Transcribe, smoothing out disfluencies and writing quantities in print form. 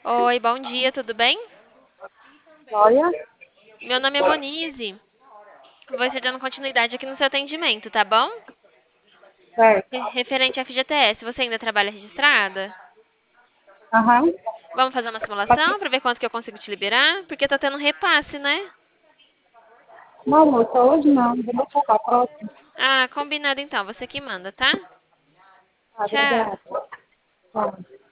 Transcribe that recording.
Oi, bom dia, tudo bem? Olha, Meu nome é Monize. Vou ser dando continuidade aqui no seu atendimento, tá bom? certo. Referente à FGTS, você ainda trabalha registrada? Aham. Vamos fazer uma simulação para ver quanto que eu consigo te liberar? Porque tá tendo um repasse, né? Não, moça, hoje não. Vou deixar a próxima. Ah, combinado então. Você que manda, tá? Ah, Tchau. obrigada. Tá.